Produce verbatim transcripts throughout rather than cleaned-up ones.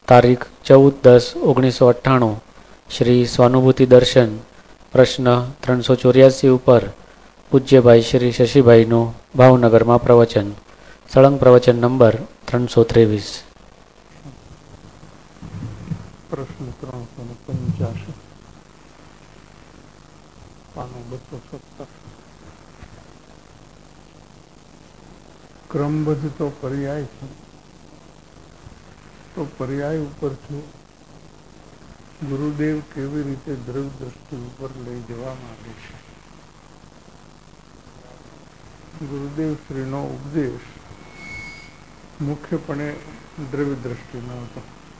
તારીખ ચૌદ દસ ઓગણીસો અઠ્ઠાણું શ્રી સ્વાનુભૂતિ દર્શન પ્રશ્ન ત્રણસો ચોર્યાસી ઉપર પૂજ્યભાઈ શ્રી શશીભાઈનું ભાવનગરમાં પ્રવચન. સળંગ પ્રવચન નંબર ત્રણસો ત્રેવીસ. પ્રશ્ન ત્રણસો ને પંચ્યાસી પાનું બસો સત્તર. ક્રમબદ્ધ તો પર્યાય છે, તો પર્યાય ઉપરથી ગુરુદેવ કેવી રીતે દ્રવ્ય દ્રષ્ટિ ઉપર લઈ જવા માંગે છે. ગુરુદેવ શ્રીનો ઉપદેશ મુખ્યપણે દ્રવ્ય દ્રષ્ટિનો હતો.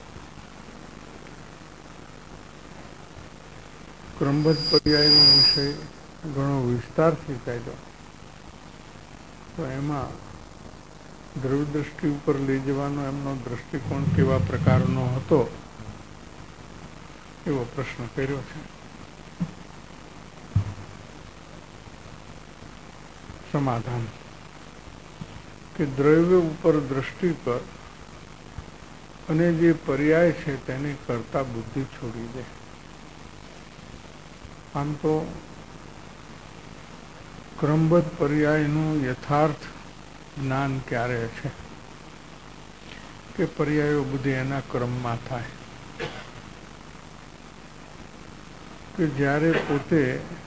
ક્રમબદ્ધ પર્યાયનો વિષય ઘણો વિસ્તારથી કાઢ્યો તો એમાં દ્રવ્ય દ્રષ્ટિ ઉપર લઈ જવાનો એમનો દ્રષ્ટિકોણ કેવા પ્રકારનો હતો એવો પ્રશ્ન કર્યો છે. સમાધાન કે દ્રવ્ય ઉપર દ્રષ્ટિ કર અને જે પર્યાય છે તેની કરતા બુદ્ધિ છોડી દે. આમ તો ક્રમબદ્ધ પર્યાયનું યથાર્થ જ્ઞાન ક્યારે છે કે પર્યાયો બુદ્ધિ એના ક્રમમાં થાય કે જ્યારે પોતે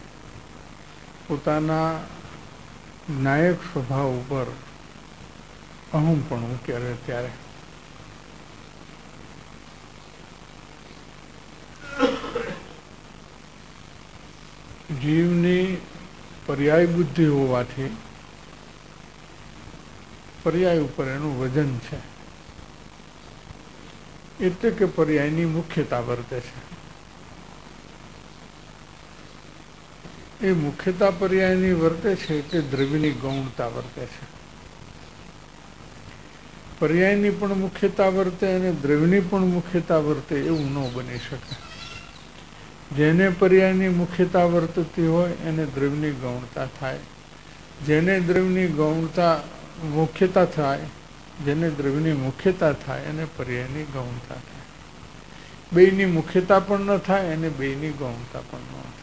પોતાના નાયક સ્વભાવ ઉપર અહંપણું કરે ત્યારે. જીવની પર્યાય બુદ્ધિ હોવાથી પર્યાય ઉપર એનું વજન છે, એટલે કે પર્યાયની મુખ્યતા વર્તે છે. એ મુખ્યતા પર્યાયની વર્તે છે કે દ્રવ્યની ગૌણતા વર્તે છે. પર્યાયની પણ મુખ્યતા વર્તે અને દ્રવ્યની પણ મુખ્યતા વર્તે એવું ન બની શકે. જેને પર્યાયની મુખ્યતા વર્તતી હોય એને દ્રવ્યની ગૌણતા થાય, જેને દ્રવ્યની ગૌણતા મુખ્યતા થાય જેને દ્રવ્યની મુખ્યતા થાય એને પર્યાયની ગૌણતા થાય. બેયની મુખ્યતા પણ ન થાય અને બેયની ગૌણતા પણ ન થાય.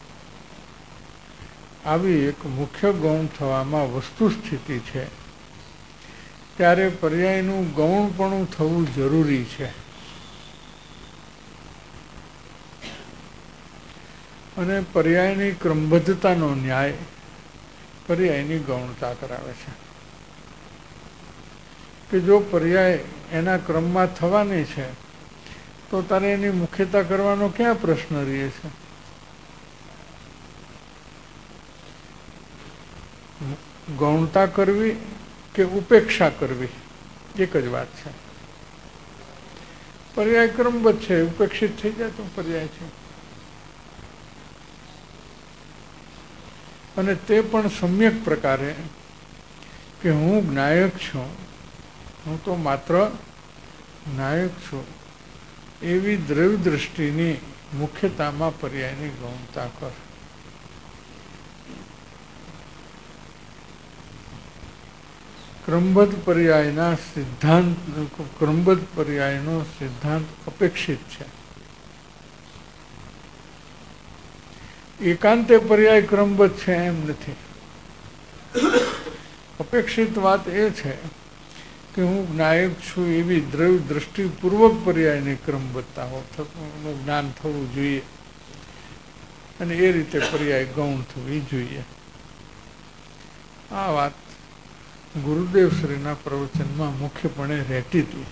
આવી એક મુખ્ય ગૌણ થવામાં વસ્તુ સ્થિતિ છે ત્યારે પર્યાયનું ગૌણપણું થવું જરૂરી છે. અને પર્યાયની ક્રમબદ્ધતાનો ન્યાય પર્યાયની ગૌણતા કરાવે છે કે જો પર્યાય એના ક્રમમાં થવાની છે તો તારે એની મુખ્યતા કરવાનો ક્યાં પ્રશ્ન રહે છે. ગૌણતા કરવી કે ઉપેક્ષા કરવી એક જ વાત છે. પર્યાય ક્રમબદ્ધ છે, ઉપેક્ષિત થઈ જાય તો પર્યાય છે. અને તે પણ સમ્યક પ્રકારે કે હું નાયક છું, હું તો માત્ર નાયક છું એવી દ્રવ્ય દ્રષ્ટિની મુખ્યતામાં પર્યાયની ગૌણતા કર. ક્રમબદ્ધ પર્યાયના સિદ્ધાંત ક્રમબદ્ધ પર્યાયનો સિદ્ધાંત અપેક્ષિત છે. એકાંતે પર્યાય ક્રમબદ્ધ છે એમ નથી. અપેક્ષિત વાત એ છે કે હું નાયક છું એવી દ્રવ્ય દ્રષ્ટિપૂર્વક પર્યાયની ક્રમબદ્ધતા નું જ્ઞાન થવું જોઈએ અને એ રીતે પર્યાય ગૌણ થવી જોઈએ. આ વાત ગુરુદેવ શ્રીના પ્રવચનમાં મુખ્યપણે રહેતી હતી.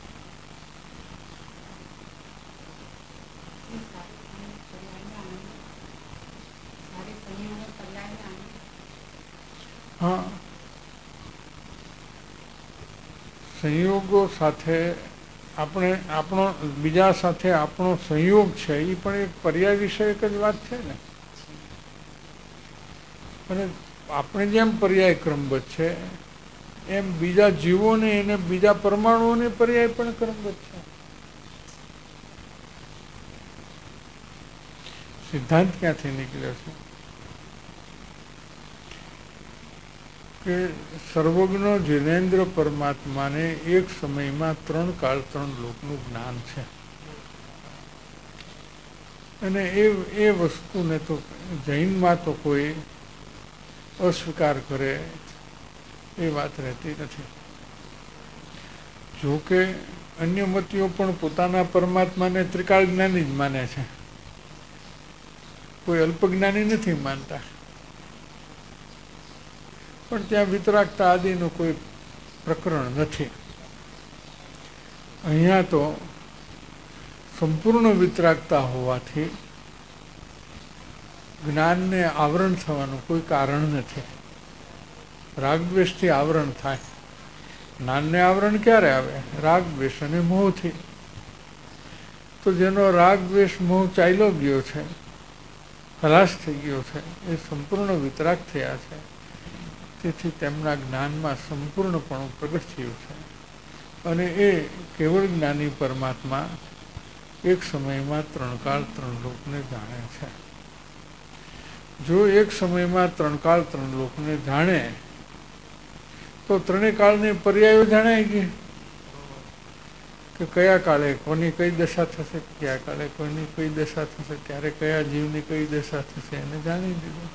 હા, સંયોગો સાથે આપણે આપણો બીજા સાથે આપણો સંયોગ છે એ પણ એક પર્યાય વિષયક જ વાત છે ને. અને આપણે જેમ પર્યાય ક્રમબદ્ધ છે એમ બીજા જીવોને એને બીજા પરમાણુઓને પર્યાય પણ ક્રમબદ્ધ છે. સિદ્ધાંત ક્યાંથી નીકળ્યો છે કે સર્વજ્ઞ જીનેન્દ્ર પરમાત્માને એક સમયમાં ત્રણ કાળ ત્રણ લોકનું જ્ઞાન છે, અને એ એ વસ્તુને તો જૈનમાં તો કોઈ અસ્વીકાર કરે એ વાત રહેતી નથી. જોકે અન્ય મતીઓ પણ પોતાના પરમાત્માને ત્રિકાળ જ્ઞાની જ માને છે, કોઈ અલ્પજ્ઞાની નથી માનતા. પણ ત્યાં વિતરાગતા આદિનું કોઈ પ્રકરણ નથી. અહીંયા તો સંપૂર્ણ વિતરાગતા હોવાથી જ્ઞાનને આવરણ થવાનું કોઈ કારણ નથી. રાગદ્વેષથી આવરણ થાય. જ્ઞાનને આવરણ ક્યારે આવે? રાગદ્વેષ અને મોહથી. તો જેનો રાગદ્વેષ મોહ ચાલ્યો ગયો છે, ખલાસ થઈ ગયો છે, એ સંપૂર્ણ વિતરાગ થયા છે. તેથી તેમના જ્ઞાનમાં સંપૂર્ણપણું પ્રગટ થયું છે, અને એ કેવળ જ્ઞાની પરમાત્મા એક સમયમાં ત્રણ કાળ ત્રણ લોકને જાણે છે. જો એક સમયમાં ત્રણ કાળ ત્રણ લોકને જાણે તો ત્રણેય કાળની પર્યાયો જણાય ગઈ કે કયા કાળે કોની કઈ દશા થશે, કયા કાળે કોઈની કઈ દશા થશે, ત્યારે કયા જીવની કઈ દશા થશે એને જાણી દીધું.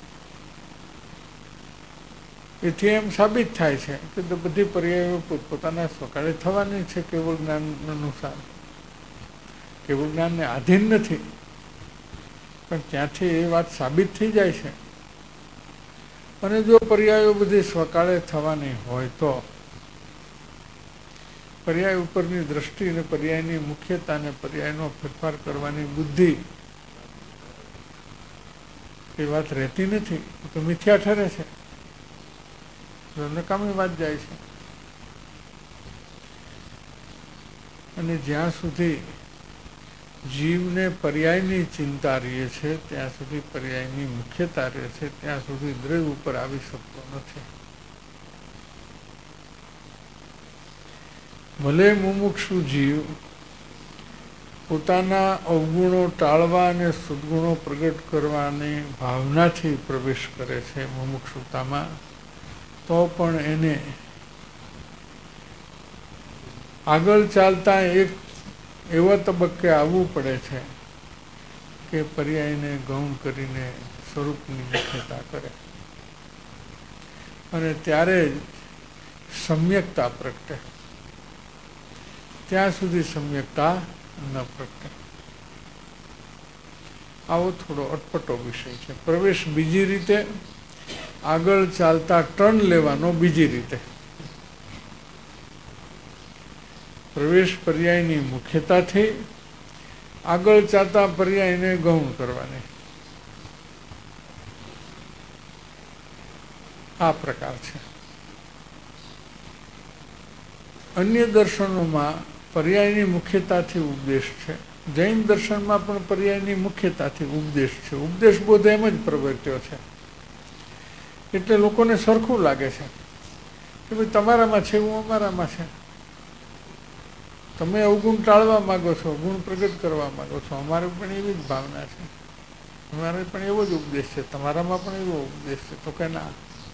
એથી એમ સાબિત થાય છે કે બધી પર્યાયો પોતપોતાના સ્વકાળે થવાની છે, કેવળ જ્ઞાન અનુસાર. કેવળ જ્ઞાનને આધીન નથી, પણ ત્યાંથી એ વાત સાબિત થઈ જાય છે. અને જો પર્યાયો બધી સ્વકાળે થવાની હોય તો પર્યાય ઉપરની દ્રષ્ટિ અને પર્યાયની મુખ્યતા અને પર્યાયનો ફેરફાર કરવાની બુદ્ધિ એ વાત રહેતી નથી, તો મિથ્યા ઠરે છે, નકામી વાત જાય છે. અને જ્યાં સુધી જીવને પર્યાયની ચિંતા રહે છે ત્યાં સુધી પર્યાયની મુખ્યતા રહે છે, ત્યાં સુધી દ્રવ્ય ઉપર આવી શકતો નથી. ભલે મુમુક્ષુ જીવ પોતાના અવગુણો ટાળવા અને સદગુણો પ્રગટ કરવાની ભાવનાથી પ્રવેશ કરે છે મુમુક્ષુતામાં, તો પણ એને આગળ ચાલતા એક એવા તબક્કે આવવું પડે છે કે પર્યાયને ગૌણ કરીને સ્વરૂપની મુખ્યતા કરે, અને ત્યારે જ સમ્યકતા પ્રગટે. ત્યાં સુધી સમ્યકતા ન પ્રગટે. આવો થોડો અટપટો વિષય છે. પ્રવેશ બીજી રીતે, આગળ ચાલતા ટર્ન લેવાનો બીજી રીતે. પ્રવેશ પર્યાયની મુખ્યતાથી, આગળ ચાલતા પર્યાયને ગૌણ કરવાની. આ પ્રકાર છે. અન્ય દર્શનોમાં પર્યાયની મુખ્યતાથી ઉપદેશ છે. જૈન દર્શનમાં પણ પર્યાયની મુખ્યતાથી ઉપદેશ છે. ઉપદેશ બોધ એમ જ પ્રવર્ત્યો છે. એટલે લોકોને સરખું લાગે છે કે ભાઈ તમારામાં છે એવું અમારામાં છે. તમે અવગુણ ટાળવા માંગો છો, ગુણ પ્રગટ કરવા માંગો છો, અમારે પણ એવી જ ભાવના છે, અમારે પણ એવો જ ઉપદેશ છે, તમારામાં પણ એવો ઉપદેશ છે. તો કે ના,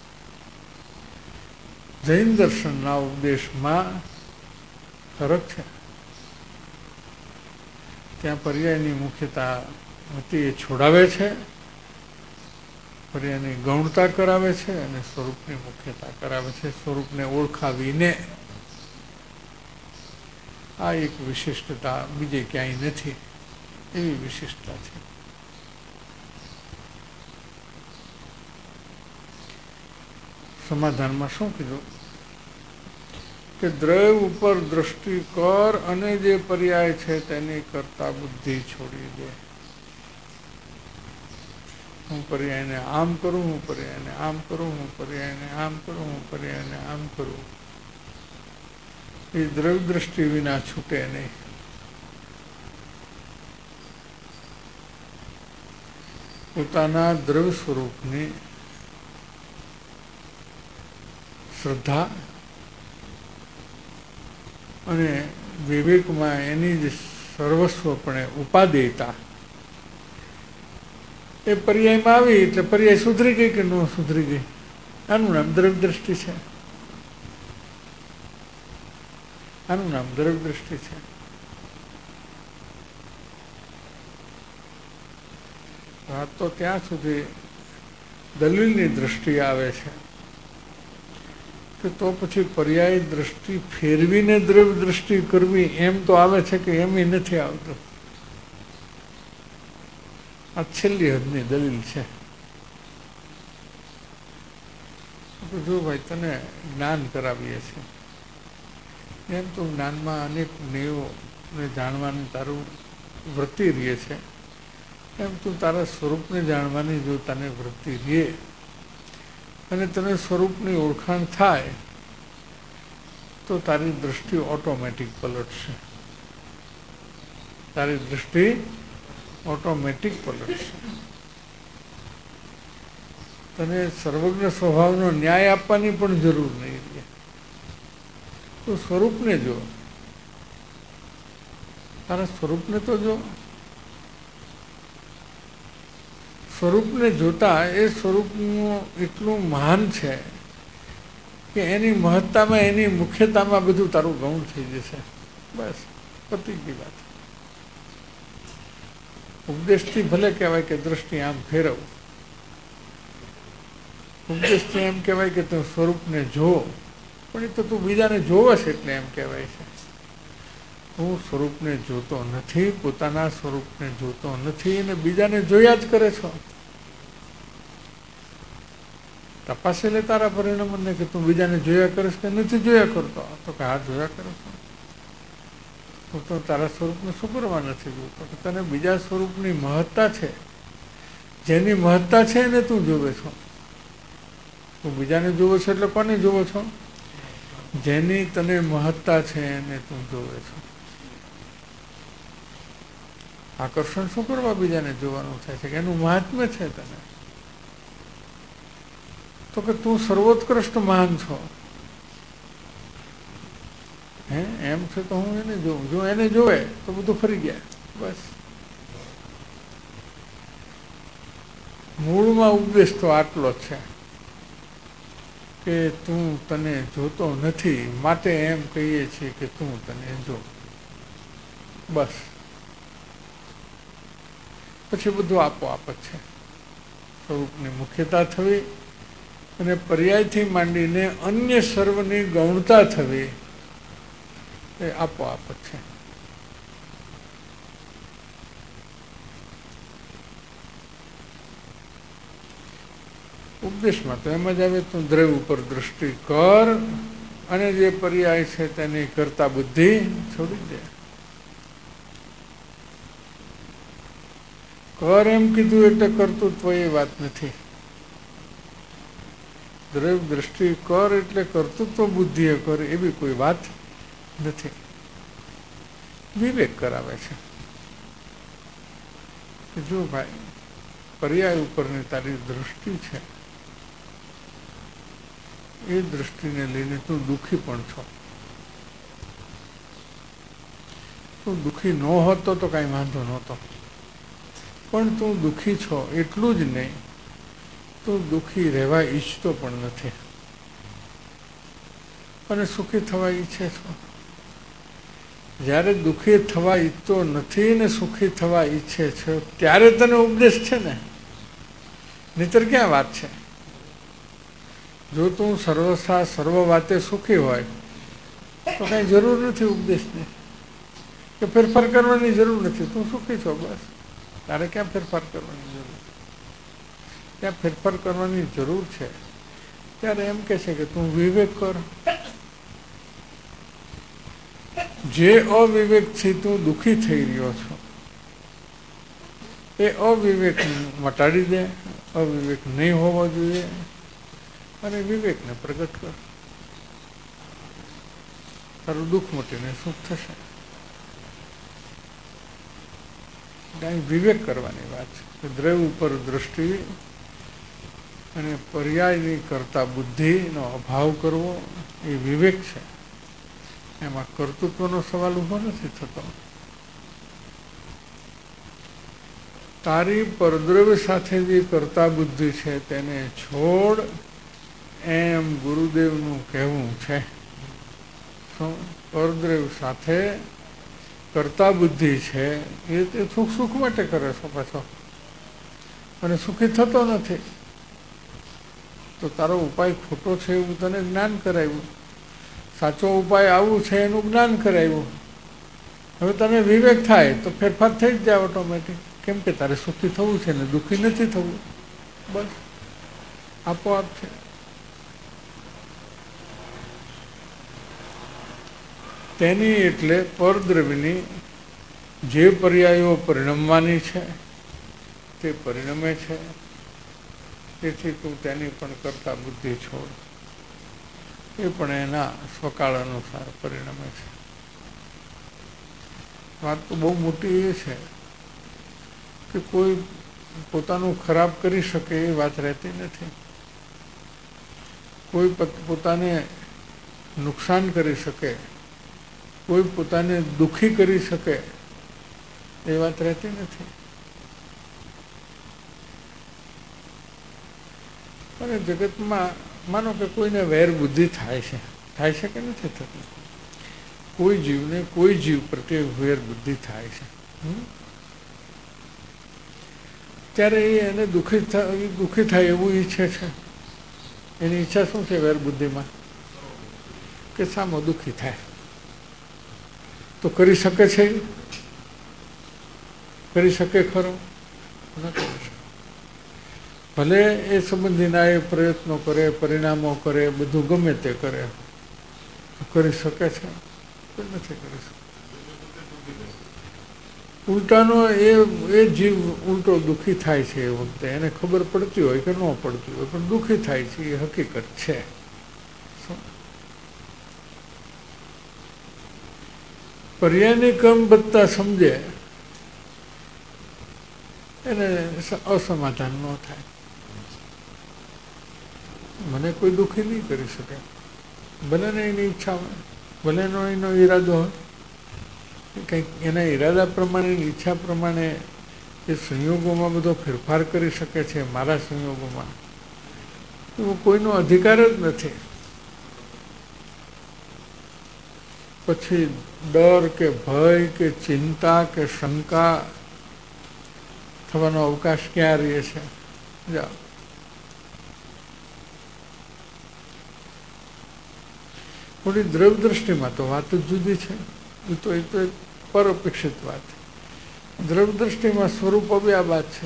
જૈન દર્શનના ઉપદેશમાં ફરક છે. ત્યાં પર્યાયની મુખ્યતા હતી એ છોડાવે છે, પર્યાયની ગૌણતા કરાવે છે, અને સ્વરૂપની મુખ્યતા કરાવે છે, સ્વરૂપને ઓળખાવીને. આ એક વિશિષ્ટતા બીજે ક્યાંય નથી, એવી વિશિષ્ટતા છે. સમાધાનમાં શું કીધું કે દ્રવ્ય ઉપર દ્રષ્ટિ કર અને જે પર્યાય છે તેની કરતા બુદ્ધિ છોડી દે. હું પર્યાયને આમ કરું, હું પર્યાયને આમ કરું, હું પર્યાયને આમ કરું, હું પર્યાયને આમ કરું, એ દ્રવ્ય દ્રષ્ટિ વિના છૂટે નહીં. પોતાના દ્રવ્ય સ્વરૂપની શ્રદ્ધા અને વિવેકમાં એની જ સર્વસ્વપણે ઉપાદેયતા એ પર્યાયમાં આવી એટલે પર્યાય સુધરી ગઈ કે ન સુધરી ગઈ? આનું નામ દ્રવ્ય દ્રષ્ટિ છે. આનું નામ દ્રવ્ય દ્રષ્ટિ છે. વાત તો ત્યાં સુધી દલીલની દ્રષ્ટિ આવે છે કે તો પછી પર્યાય દ્રષ્ટિ ફેરવીને દ્રવ્ય દ્રષ્ટિ કરવી એમ તો આવે છે કે એમ નથી આવતું. આ છેલ્લી હદની દલીલ છે. જો ભાઈ તને જ્ઞાન કરાવીએ છીએ એમ તો જ્ઞાનમાં અનેક નિયમોને જાણવાની તારું વૃત્તિ રહે છે, એમ તું તારા સ્વરૂપને જાણવાની જો તને વૃત્તિ રહે અને તને સ્વરૂપની ઓળખાણ થાય તો તારી દૃષ્ટિ ઓટોમેટિક પલટશે. તારી દૃષ્ટિ ઓટોમેટિક પલટશે. તને સર્વજ્ઞ સ્વભાવનો ન્યાય આપવાની પણ જરૂર નહીં રહે. તું સ્વરૂપને જો, તારા સ્વરૂપને તો જો. સ્વરૂપને જોતા એ સ્વરૂપનું એટલું મહાન છે કે એની મહત્તામાં, એની મુખ્યતામાં બધું તારું ગૌણ થઈ જશે. બસ પતી ગઈ વાત. ઉપદેશથી ભલે કહેવાય કે દ્રષ્ટિ આમ ફેરવ, ઉપદેશથી એમ કહેવાય કે તું સ્વરૂપને જો, પણ એ તો તું બીજાને જોવશ એટલે એમ કહેવાય છે. હું સ્વરૂપને જોતો નથી, પોતાના સ્વરૂપને જોતો નથી અને બીજાને જોયા જ કરે છો. તપાસે લે તારા પરિણામને કે તું બીજાને જોયા કરીશ કે નથી જોયા કરતો. તો કે હા જોયા કરે છો. તું તો તારા સ્વરૂપને શું કરવા નથી જોતો? કે તને બીજા સ્વરૂપની મહત્તા છે, જેની મહત્તા છે એને તું જોવે છો. તું બીજાને જોવો છો એટલે કોને જોવો છો? જેની તને મહત્તા છે એને તું જોવે છો. આકર્ષણ શું કરવા બીજાને જોવાનું થાય છે? કે એનું મહાત્મ્ય છે તને. તો કે તું સર્વોત્કૃષ્ટ મહાન છો. હે એમ છે તો હું એને જોઉં. જો એને જોવે તો બધું ફરી ગયા. બસ મૂળમાં ઉપદેશ તો આટલો છે કે તું તને જોતો નથી, માટે એમ કહીએ છીએ કે તું તને જો. બસ પછી બધું આપોઆપ જ છે. સ્વરૂપની મુખ્યતા થવી અને પર્યાયથી માંડીને અન્ય સર્વની ગૌણતા થવી એ આપોઆપ જ છે. ઉપદેશમાં તો એમ જ આવે તું દ્રવ્ય ઉપર દૃષ્ટિ કર અને જે પર્યાય છે તેની કરતા બુદ્ધિ છોડી દે. કર એમ કીધું એટલે કર્તૃત્વ એ વાત નથી. દ્રવ્ય દ્રષ્ટિ કર એટલે કર્તૃત્વ બુદ્ધિએ કર એવી કોઈ વાત નથી. વિવેક કરાવે છે કે જો ભાઈ પર્યાય ઉપરની તારી દૃષ્ટિ છે એ દૃષ્ટિને લઈને તું દુઃખી પણ છો. તું દુઃખી ન હોતો તો કાંઈ વાંધો નહોતો, પણ તું દુઃખી છો એટલું જ નહીં, તું દુઃખી રહેવા ઈચ્છતો પણ નથી અને સુખી થવા ઈચ્છે છો. જ્યારે દુઃખી થવા ઈચ્છતો નથી ને સુખી થવા ઈચ્છે છે ત્યારે તને ઉપદેશ છે ને, નહીંતર ક્યાં વાત છે? જો તું સર્વસા સર્વ વાતે સુખી હોય તો કાંઈ જરૂર નથી ઉપદેશની, કે ફેરફાર કરવાની જરૂર નથી. તું સુખી છો, બસ. તારે ક્યાં ફેરફાર કરવાની જરૂર? ત્યાં ફેરફાર કરવાની જરૂર છે ત્યારે એમ કે છે કે તું વિવેક કર. જે અવિવેકથી તું દુઃખી થઈ રહ્યો છો એ અવિવેક મટાડી દે. અવિવેક નહીં હોવો જોઈએ અને વિવેકને પ્રગટ કર. તારું દુઃખ મટીને સુખ થશે. કાંઈ વિવેક કરવાની વાત છે. દ્રવ્ય ઉપર દૃષ્ટિ અને પર્યાયની કરતા બુદ્ધિનો અભાવ કરવો એ વિવેક છે. એમાં કર્તૃત્વનો સવાલ ઊભો નથી થતો. તારી પરદ્રવ્ય સાથે જે કરતા બુદ્ધિ છે તેને છોડ એમ ગુરુદેવનું કહેવું છે. પરદ્રવ સાથે કરતા બુદ્ધિ છે એ તે સુખ સુખ માટે કરે છે પાછો, અને સુખી થતો નથી. તો તારો ઉપાય ખોટો છે એવું તને જ્ઞાન કરાવ્યું, સાચો ઉપાય આવું છે એનું જ્ઞાન કરાવ્યું. હવે તને વિવેક થાય તો ફેરફાર થઈ જ જાય ઓટોમેટિક. કેમ કે તારે સુખી થવું છે ને દુઃખી નથી થવું, બસ આપોઆપ છે. તેની એટલે પરદ્રવ્યની જે પર્યાયો પરિણમવાની છે તે પરિણમે છે. તેથી તું તેની પણ કરતા બુદ્ધિ છોડ, એ પણ એના સ્વકાળ અનુસાર પરિણમે છે. વાત તો બહુ મોટી એ છે કે કોઈ પોતાનું ખરાબ કરી શકે એ વાત રહેતી નથી. કોઈ પોતાને નુકસાન કરી શકે, કોઈ પોતાને દુઃખી કરી શકે એ વાત રહેતી નથી. અને જગતમાં માનો કે કોઈને વેર બુદ્ધિ થાય છે, થાય છે કે નથી થતી? કોઈ જીવને કોઈ જીવ પ્રત્યે વેર બુદ્ધિ થાય છે. ત્યારે એ એને દુઃખી દુઃખી થાય એવું ઈચ્છે છે. એની ઈચ્છા શું છે વેર બુદ્ધિમાં? કે સામો દુઃખી થાય. તો કરી શકે છે? કરી શકે ખરો? ન કરી શકે. ભલે એ સંબંધીના એ પ્રયત્નો કરે, પરિણામો કરે, બધું ગમે તે કરે, કરી શકે છે? નથી કરી શકે. ઉલટાનો એ એ જીવ ઉલટો દુઃખી થાય છે એ વખતે. એને ખબર પડતી હોય કે ન પડતી હોય, પણ દુઃખી થાય છે એ હકીકત છે. પર્યાયની ક્રમબદ્ધતા સમજે એને અસમાધાન ન થાય. મને કોઈ દુઃખી નહીં કરી શકે, ભલે ને એની ઈચ્છા હોય, ભલે એનો એનો ઈરાદો હોય, કંઈક એના ઈરાદા પ્રમાણે, ઈચ્છા પ્રમાણે એ સંયોગોમાં બધો ફેરફાર કરી શકે છે. મારા સંયોગોમાં એવો કોઈનો અધિકાર જ નથી. પછી ડર કે ભય કે ચિંતા કે શંકા થવાનો અવકાશ ક્યાં રહે છે? જાઓ. થોડી દ્રવ દ્રષ્ટિમાં તો વાત જ જુદી છે. એ તો એ તો એક પરઅપેક્ષિત વાત. દ્રવ દ્રષ્ટિમાં સ્વરૂપ અવ્યાબાદ છે.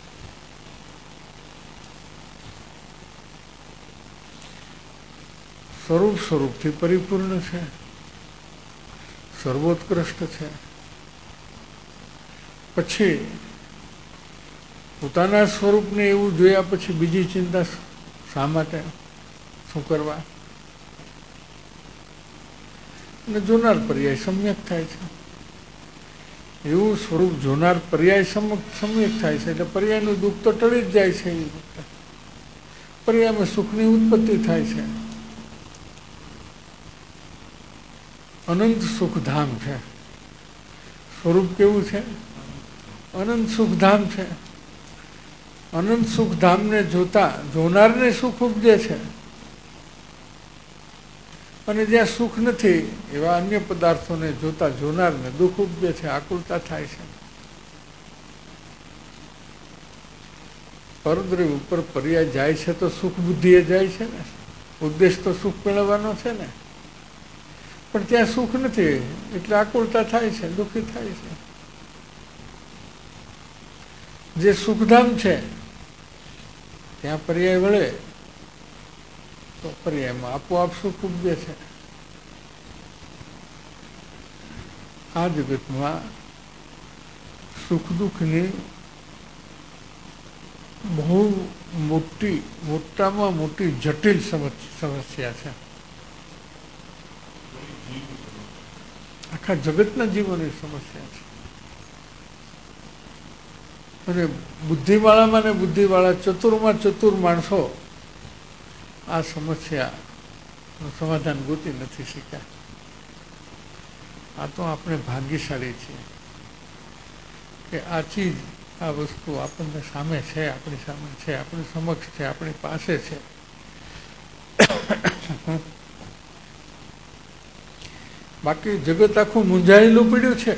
સ્વરૂપ સ્વરૂપથી પરિપૂર્ણ છે, સર્વોત્કૃષ્ટ છે. પછી પોતાના સ્વરૂપને એવું જોયા પછી બીજી ચિંતા શા માટે, શું કરવા? અને જોનાર પર્યાય સમ્યક થાય છે. એવું સ્વરૂપ જોનાર પર્યાય સમ્યક થાય છે એટલે પર્યાયનું દુઃખ તો ટળી જ જાય છે. એ વખતે પર્યાયમાં સુખની ઉત્પત્તિ થાય છે. અનંત સુખધામ છે. સ્વરૂપ કેવું છે? અનંત સુખધામ છે. અનંત સુખધામને જોતા જોનારને સુખ ઉપજે છે. અને જ્યાં સુખ નથી એવા અન્ય પદાર્થોને જોતા જોનારને દુઃખ ઉપજે છે, આકુલતા થાય છે. પરદ્રવ ઉપર પર્યાય જાય છે તો સુખ બુદ્ધિએ જાય છે ને. ઉદ્દેશ તો સુખ મેળવવાનો છે ને. પણ ત્યાં સુખ નથી એટલે આકુલતા થાય છે, દુઃખી થાય છે. જે સુખધામ છે ત્યાં પર્યાય વળે તો પર્યાયમાં આપોઆપ સુખ ઉપજે છે. આ જગતમાં સુખ દુઃખની બહુ મોટી મોટામાં મોટી જટિલ સમસ્યા છે. આખા જગતના જીવોની સમસ્યા છે. અને બુદ્ધિવાળામાં ને બુદ્ધિવાળા ચતુરમાં ચતુર માણસો આ સમસ્યાનું સમાધાન ગોતી નથી શક્યા. આ તો આપણે ભાગ્યશાળી છીએ કે આ ચીજ, આ વસ્તુ આપણને સામે છે, આપણી સામે છે, આપણી સમક્ષ છે, આપણી પાસે છે. બાકી જગત આખું મૂંઝાયેલું પડ્યું છે.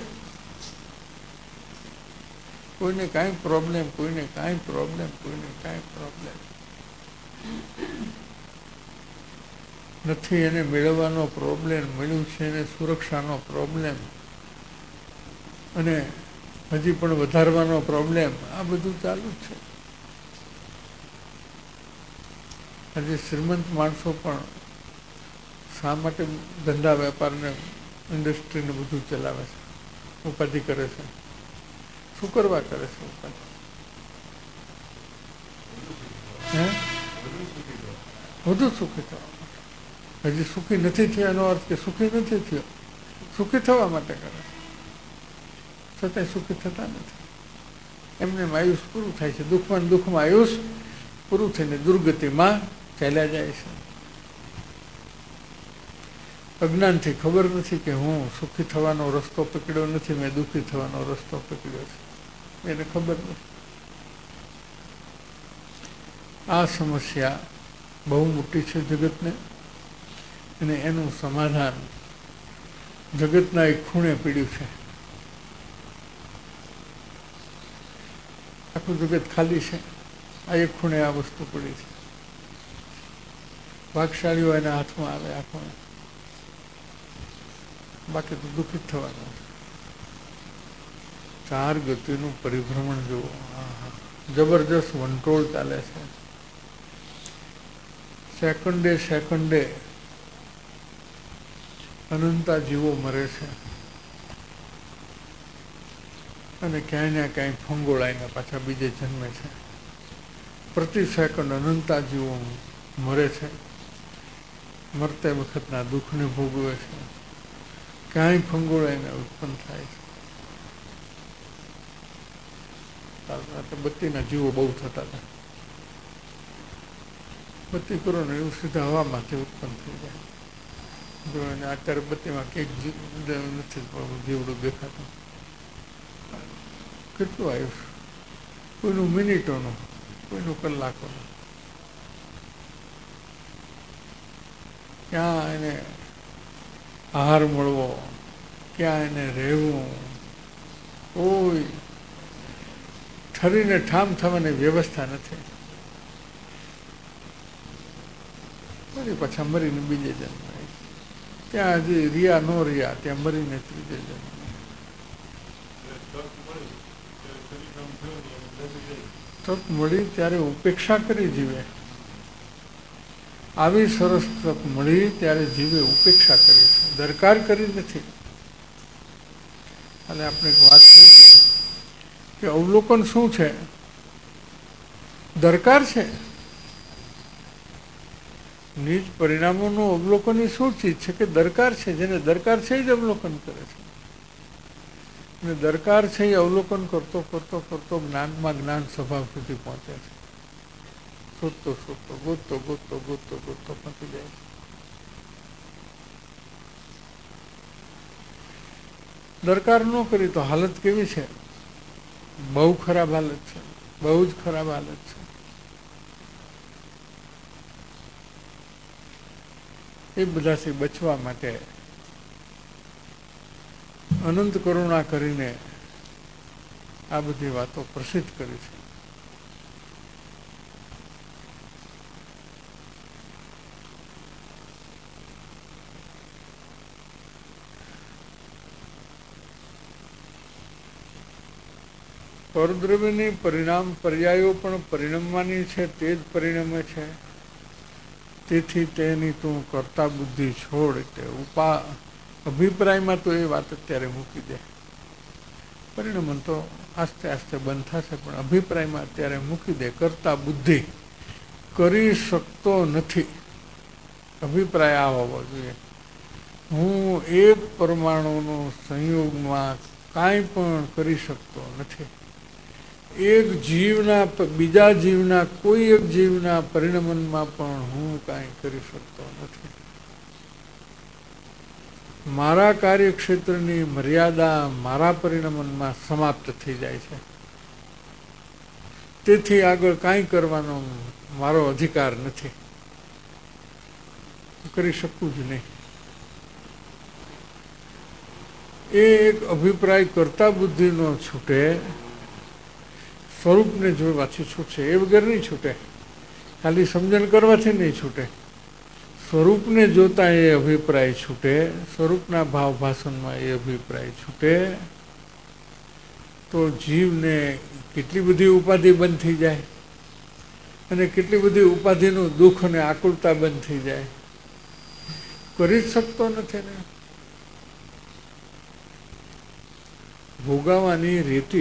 કોઈને કાંઈ પ્રોબ્લેમ, કોઈને કાંઈ પ્રોબ્લેમ, કોઈને કાંઈ પ્રોબ્લેમ નથી. એને મેળવવાનો પ્રોબ્લેમ, મળ્યું છે એને સુરક્ષાનો પ્રોબ્લેમ, અને હજી પણ વધારવાનો પ્રોબ્લેમ, આ બધું ચાલુ જ છે. હજી શ્રીમંત માણસો પણ શા માટે ધંધા વેપારને ઇન્ડસ્ટ્રીને બધું ચલાવે છે, ઉપાધિ કરે છે? શું કરવા કરે છે ઉપાધિ? હે વધુ સુખી થવા માટે. હજી સુખી નથી થયા એનો અર્થ કે સુખી નથી થયો, સુખી થવા માટે કરે છે, છતાંય સુખી થતા નથી. એમને આયુષ પૂરું થાય છે, દુઃખમાં દુઃખમાં આયુષ પૂરું થઈને દુર્ગતિમાં ચાલ્યા જાય છે. અજ્ઞાનથી ખબર નથી કે હું સુખી થવાનો રસ્તો પકડ્યો નથી, મેં દુઃખી થવાનો રસ્તો પકડ્યો છે, એને ખબર નથી. આ સમસ્યા બહુ મોટી છે જગતને, અને એનું સમાધાન જગતના એક ખૂણે પડ્યું છે. આખું જગત ખાલી છે, આ એક ખૂણે આ વસ્તુ પડી છે. ભાગશાળીઓ એના હાથમાં આવે આ ખૂણે, બાકી તો દુઃખી જ થવાનું. ચાર ગતિનું પરિભ્રમણ જુઓ, જબરજસ્ત વંટોળ ચાલે છે. સેકન્ડે સેકન્ડે અનંતા જીવો મરે છે, અને ક્યાંય ને ક્યાંય ફંગોળાઈને પાછા બીજે જન્મે છે. પ્રતિ સેકન્ડ અનંતા જીવો મરે છે, મરતે વખતના દુઃખને ભોગવે છે, ક્યાંય ફંગોળાઈને ઉત્પન્ન થાય છે. બત્તીના જીવો બહુ થતા હતા, બત્તી કરો ને એવું સીધા હવામાંથી ઉત્પન્ન થઈ જાય. જો એને અત્યારે બત્તીમાં કંઈક નથી જીવડું દેખાતું. કેટલું આયુષ, કોઈનું મિનિટોનું, કોઈનું કલાકોનું. ક્યાં એને આહાર મળવો, ક્યાં એને રહેવું, કોઈ ઠરીને ઠામ થવાની વ્યવસ્થા નથી. ફરી પાછા મરીને બીજે જન્મ, ત્યાં હજી રિયા નો રિયા, ત્યાં મરીને ત્રીજે જન્મ. તક મળી ત્યારે ઉપેક્ષા કરી જીવે. આવી સરસ તક મળી ત્યારે જીવે ઉપેક્ષા કરી છે, દરકાર કરી નથી. અને આપણે એક વાત થઈ છે કે અવલોકન શું છે? દરકાર છે. નિજ પરિણામોનું અવલોકન એ શું ચીજ છે કે દરકાર છે. જેને દરકાર છે એ જ અવલોકન કરે છે. અને દરકાર છે એ અવલોકન કરતો કરતો કરતો જ્ઞાનમાં જ્ઞાન સ્વભાવ સુધી પહોંચે છે. શોધતો શોધતો ગોતતો ગોતતો ગોતતો ગોતતો પહોંચી જાય છે. દરકાર ન કરી તો હાલત કેવી છે? બહુ ખરાબ હાલત છે, બહુ જ ખરાબ હાલત છે. એ બધાથી બચવા માટે અનંત કરુણા કરીને આ બધી વાતો પ્રસિદ્ધ કરી છે. પરદ્રવ્યની પરિણામ પર્યાયો પણ પરિણમવાની છે, તે જ પરિણમે છે. તેથી તેની તું કરતા બુદ્ધિ છોડ. તે ઉપા અભિપ્રાયમાં તો એ વાત અત્યારે મૂકી દે. પરિણમન તો આસ્તે આસ્તે બંધ થશે, પણ અભિપ્રાયમાં અત્યારે મૂકી દે. કરતા બુદ્ધિ કરી શકતો નથી. અભિપ્રાય આ હોવો જોઈએ, હું એક પરમાણુનો સંયોગમાં કાંઈ પણ કરી શકતો નથી. એક જીવના બીજા જીવના કોઈ એક જીવના પરિણમનમાં પણ હું કાંઈ કરી શકતો નથી. મારા કાર્યક્ષેત્રની મર્યાદા મારા પરિણમનમાં સમાપ્ત થઈ જાય છે. તેથી આગળ કાંઈ કરવાનો મારો અધિકાર નથી. કરી શકું જ નહીં. એ એક અભિપ્રાય કરતા બુદ્ધિનો છૂટે, સ્વરૂપને જોવાથી છૂટશે, એ વગર નહીં છૂટે. ખાલી સમજણ કરવાથી નહીં છૂટે. સ્વરૂપને જોતા એ અભિપ્રાય છૂટે, સ્વરૂપના ભાવ ભાષણમાં એ અભિપ્રાય છૂટે, તો જીવને કેટલી બધી ઉપાધિ બંધ થઈ જાય અને કેટલી બધી ઉપાધિનું દુઃખ અને આકુલતા બંધ થઈ જાય. કરી જ શકતો નથી ને. ભોગાવાની રીતિ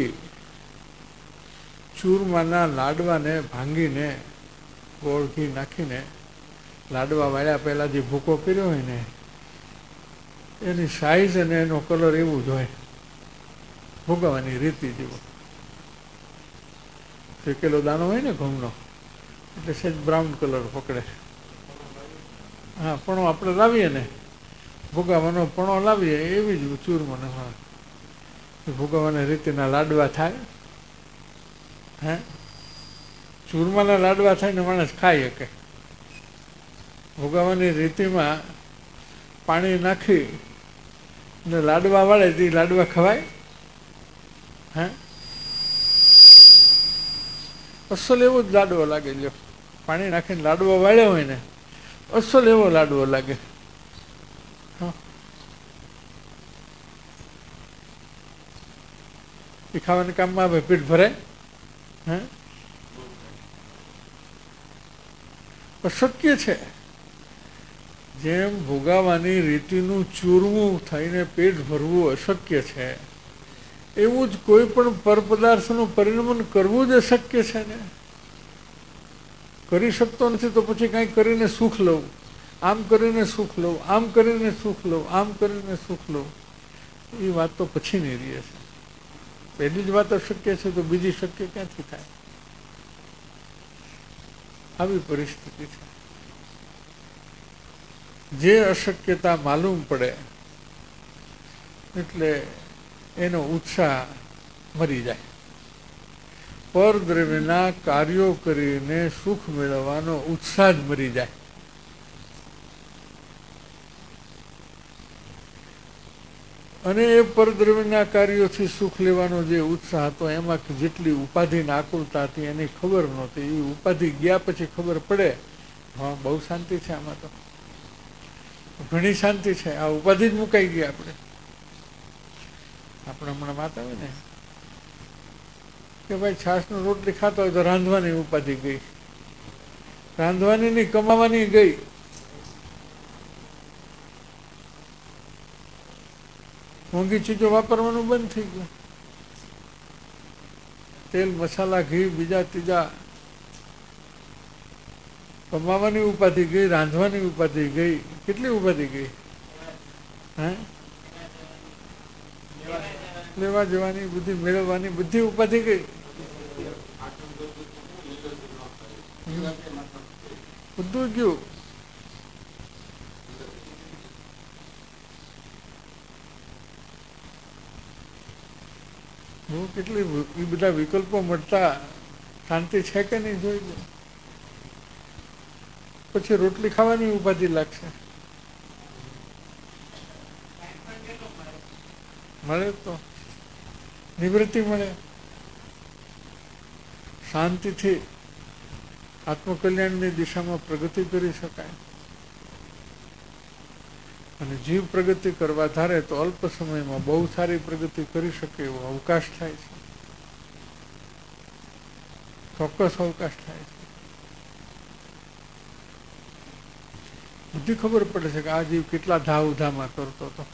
ચૂરમાના લાડવાને ભાંગીને ગોળ ઘી નાખીને લાડવા વાળ્યા પહેલાં જે ભૂકો કર્યો હોય ને એની સાઈઝ અને એનો કલર એવું જ હોય, ભોગાવાની રીતિ જેવો. શેકેલો દાણો હોય ને ઘઉંનો એટલે સહેજ બ્રાઉન કલર પકડે. હા, પણો આપણે લાવીએ ને, ભોગાવાનો પણો લાવીએ એવી જ ચૂરમાનો હા ભોગાવાની રીતિના લાડવા થાય. હે ચૂરમાના લાડવા થાય ને માણસ ખાઈ શકે. ભોગાવાની રીતિમાં પાણી નાખી ને લાડવા વાળે તે લાડવા ખવાય? હે અસલ એવો જ લાડવો લાગે. જો પાણી નાખીને લાડવો વાળ્યો હોય ને અસલ એવો લાડવો લાગે. એ ખાવાના કામમાં આવે, પેટ ભરાય? હે અશક્ય છે. જેમ ભોગાવાની રીતિનું ચૂરવું થઈને પેટ ભરવું અશક્ય છે, એવું જ કોઈ પણ પરપદાર્થનું પરિણમન કરવું જ અશક્ય છે ને. કરી શકતો નથી તો પછી કાંઈક કરીને સુખ લઉં, આમ કરીને સુખ લઉં, આમ કરીને સુખ લઉં, આમ કરીને સુખ લઉં, એ વાત તો પછી નહીં રહે છે. પહેલી જ વાત અશક્ય છે તો બીજી શક્ય ક્યાંથી થાય? આવી પરિસ્થિતિ છે. જે અશક્યતા માલુમ પડે એટલે એનો ઉત્સાહ મરી જાય. પરદ્રવ્યના કાર્યો કરીને સુખ મેળવવાનો ઉત્સાહ જ મરી જાય. અને એ પરદ્રવ્યના કાર્યોથી સુખ લેવાનો જે ઉત્સાહ હતો એમાં જેટલી ઉપાધિની આકુલતા હતી એની ખબર નહોતી. એ ઉપાધિ ગયા પછી ખબર પડે, હા બહુ શાંતિ છે આમાં, તો ઘણી શાંતિ છે, આ ઉપાધિ જ મુકાઈ ગઈ. આપણે આપણે હમણાં વાત આવે ને કે ભાઈ છાશનો રોટલી ખાતો હોય તો રાંધવાની ઉપાધિ ગઈ, રાંધવાની ની કમાવાની ગઈ. મોંઘી ચીજો વાપરવાનું બંધ થઈ ગયું. તેલ મસાલા ઘી બીજા ત્રીજા કમાવાની ઉપાધિ ગઈ, રાંધવાની ઉપાધિ ગઈ. કેટલી ઉપાધિ ગઈ? હે લેવા જવાની બધી મેળવવાની બધી ઉપાધિ ગઈ. બધું ગયું. હું કેટલી એ બધા વિકલ્પો મળતા શાંતિ છે કે નહીં જોઈ લો. પછી રોટલી ખાવાની ઉપાધિ લાગશે. મળે તો નિવૃત્તિ મળે, શાંતિથી આત્મકલ્યાણની દિશામાં પ્રગતિ કરી શકાય. અને જીવ પ્રગતિ કરવા ધારે તો અલ્પ સમયમાં બહુ સારી પ્રગતિ કરી શકે એવો અવકાશ થાય છે, ચોક્કસ અવકાશ થાય છે. બધી ખબર પડે છે કે આ જીવ કેટલા ધાવ ઉધામાં કરતો હતો,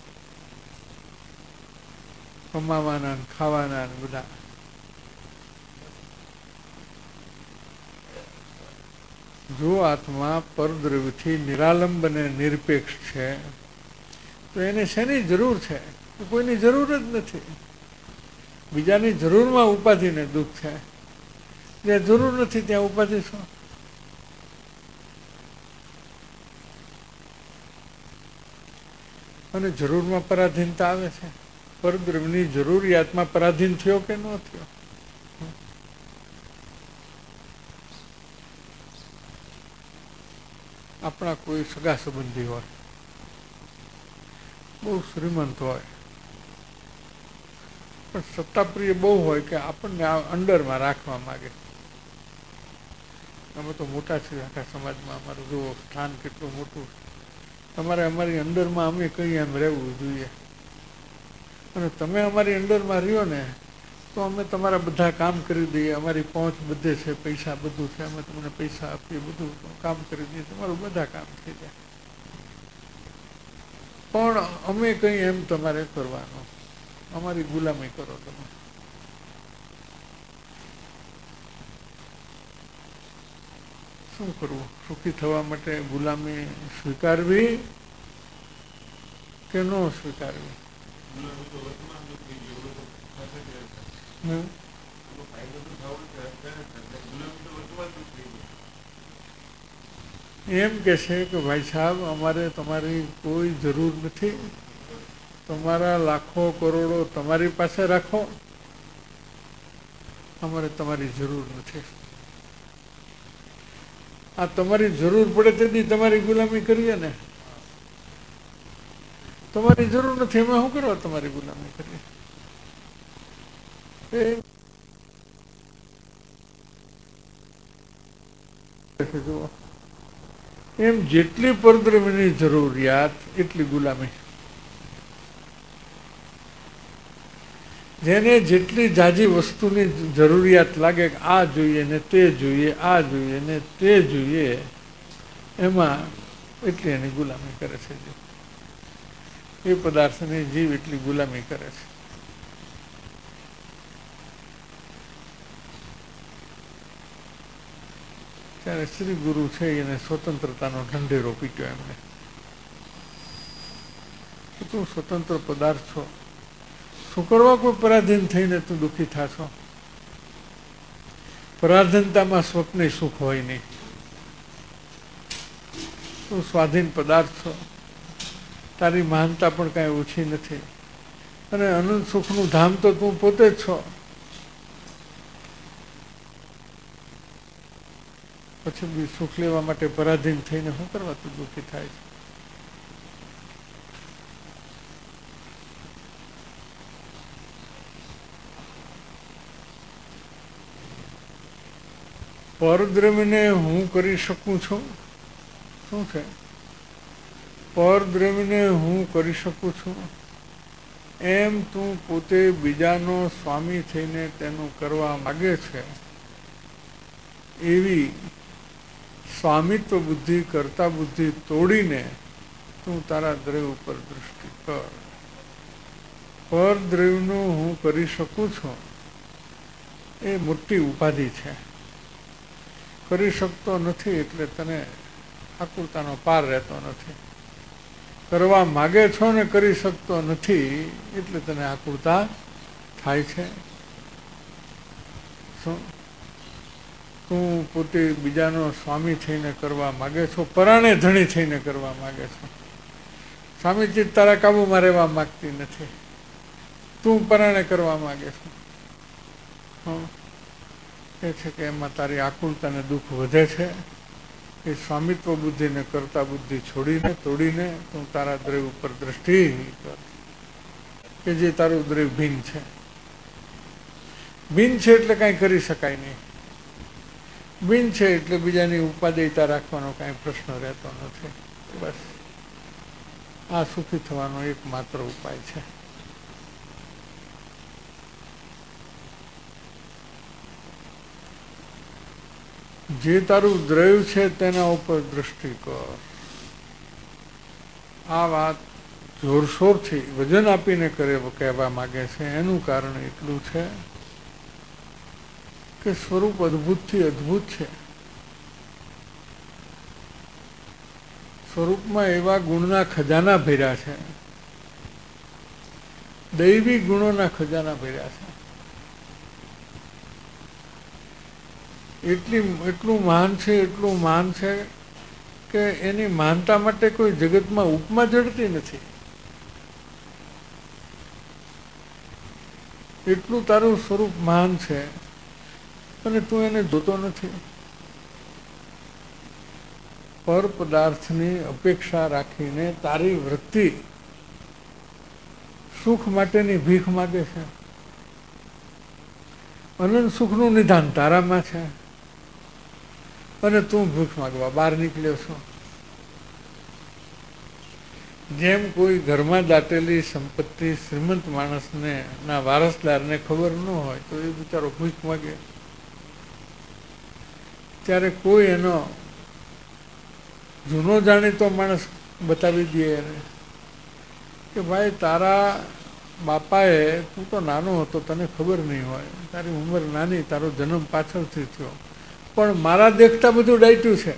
કમાવાના ખાવાના બધા. જો આત્મા પરદ્રવ્યથી નિરાલંબ અને નિરપેક્ષ છે તો એને શેની જરૂર છે? કોઈની જરૂર જ નથી. બીજાની જરૂરમાં ઉપાધિને દુઃખ છે. જ્યાં જરૂર નથી ત્યાં ઉપાધિ શું? અને જરૂરમાં પરાધીનતા આવે છે. પરદ્રવ્યની જરૂરિયાતમાં પરાધીન થયો કે ન થયો? આપણા કોઈ સગા સંબંધી હોય, બહુ શ્રીમંત હોય, પણ સત્તાપ્રિય બહુ હોય કે આપણને અંડરમાં રાખવા માંગે. અમે તો મોટા છીએ આખા સમાજમાં, અમારું જો સ્થાન કેટલું મોટું, તમારે અમારી અંડરમાં અમે કઈ એમ રહેવું જોઈએ, અને તમે અમારી અંડરમાં રહ્યો ને તો અમે તમારા બધા કામ કરી દઈએ, અમારી પહોંચ બધે છે, પૈસા બધું છે, અમે તમને પૈસા આપીએ, બધું કામ કરી દઈએ, તમારું બધા કામ થઈ જાય, પણ અમે કઈ એમ તમારે કરવાનું, અમારી ગુલામી કરો તમે. શું કરવું? સુખી થવા માટે ગુલામી સ્વીકારવી કે ન સ્વીકારવી? એમ કે છે કે ભાઈ સાહેબ, અમારે તમારી કોઈ જરૂર નથી, તમારા લાખો કરોડો તમારી પાસે રાખો, અમારે તમારી જરૂર નથી. આ તમારી જરૂર પડે તેથી તમારી ગુલામી કરીએ ને, તમારી જરૂર નથી એમાં શું કરવા તમારી ગુલામી કરીએ? જુઓ, એમ જેટલી પરદ્રવ્યની જરૂરિયાત એટલી ગુલામી. જેને જેટલી જાજી વસ્તુની જરૂરિયાત લાગે કે આ જોઈએ ને તે જોઈએ, આ જોઈએ ને તે જોઈએ, એમાં એટલી એની ગુલામી કરે છે. એ પદાર્થની જીવ એટલી ગુલામી કરે છે. ત્યારે શ્રી ગુરુ છે એને સ્વતંત્રતાનો ઢંઢેરો પીટ્યો એમને. તું સ્વતંત્ર પદાર્થ છો, શું કરવા કોઈ પરાધીન થઈને તું દુઃખી થાશો? પરાધીનતામાં સ્વપ્ન સુખ હોય નહીં. તું સ્વાધીન પદાર્થ છો, તારી મહાનતા પણ કાંઈ ઓછી નથી, અને અનંત સુખનું ધામ તો તું પોતે જ છો. પછી બી સુખ લેવા માટે પરાધીન થઈને શું કરવા તું દુઃખી થાય છે? પરદ્રવ્યને હું કરી શકું છું. શું છે? પરદ્રવ્યને હું કરી શકું છું એમ તું પોતે બીજાનો સ્વામી થઈને તેનું કરવા માગે છે, એવી સ્વામિત્વ બુદ્ધિ, કર્તા બુદ્ધિ તોડીને તું તારા દ્રવ્ય ઉપર દૃષ્ટિ કર. પરદ્રવ્યનું હું કરી શકું છું એ મોટી ઉપાધિ છે. કરી શકતો નથી એટલે તને આકુરતાનો પાર રહેતો નથી. કરવા માગે છો ને કરી શકતો નથી એટલે તને આકુરતા થાય છે. શું તું પોતે બીજાનો સ્વામી થઈને કરવા માગે છો, પરાણે ધણી થઈને કરવા માગે છો. સ્વામીજી તારા કાબુમાં રહેવા માગતી નથી, તું પરાણે કરવા માગે છો. એ છે કે એમાં તારી આકુલતાને દુઃખ વધે છે. એ સ્વામિત્વ બુદ્ધિને કરતા બુદ્ધિ છોડીને તોડીને તું તારા દ્રવ્ય ઉપર દ્રષ્ટિ કર કે જે તારું દ્રવ્ય ભિન્ન છે. ભિન્ન છે એટલે કાંઈ કરી શકાય નહીં. ભિન્ન છે એટલે બીજાની ઉપાદેયતા રાખવાનો કાંઈ પ્રશ્ન રહેતો નથી. બસ આ સુખી થવાનો એકમાત્ર ઉપાય છે. જે તારું દ્રવ્ય છે તેના ઉપર દ્રષ્ટિ કર. આ વાત જોરશોરથી વજન આપીને કરે કહેવા માંગે છે. એનું કારણ એટલું છે કે સ્વરૂપ અદ્ભુતથી અદ્ભુત છે. સ્વરૂપમાં એવા ગુણના ખજાના ભર્યા છે, દૈવી ગુણોના ખજાના ભર્યા છે. એટલી એટલું મહાન છે, એટલું મહાન છે કે એની મહાનતા માટે કોઈ જગતમાં ઉપમા જડતી નથી. એટલું તારું સ્વરૂપ મહાન છે અને તું એને જોતો નથી. પર પદાર્થની અપેક્ષા રાખીને તારી વૃત્તિ સુખ માટેની ભીખ માગે છે. અનંત સુખનું નિધાન તારામાં છે અને તું ભીખ માગવા બહાર નીકળ્યો છો. જેમ કોઈ ઘરમાં દાટેલી સંપત્તિ શ્રીમંત માણસને ના વારસદારને ખબર ન હોય તો એ બિચારો ભીખ માગે, ત્યારે કોઈ એનો જૂનો જાણીતો માણસ બતાવી દે એને કે ભાઈ તારા બાપાએ, તું તો નાનો હતો તને ખબર નહીં હોય, તારી ઉંમર નાની, તારો જન્મ પાછળથી થયો, પણ મારા દેખતા બધું ડાયટું છે.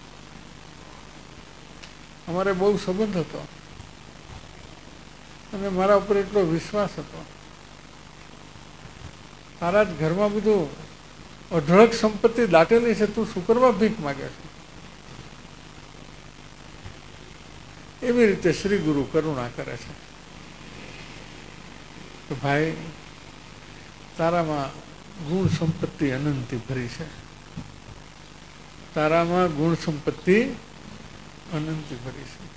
અમારે બહુ સંબંધ હતો અને મારા ઉપર એટલો વિશ્વાસ હતો. તારા જ ઘરમાં બધું અઢળક સંપત્તિ દાટેલી છે, તું શું કરવા ભીખ માગે છે? એવી રીતે શ્રી ગુરુ કરુણા કરે છે કે ભાઈ તારામાં ગુણ સંપત્તિ અનંતી ભરી છે, તારામાં ગુણ સંપત્તિ અનંતી ભરી છે,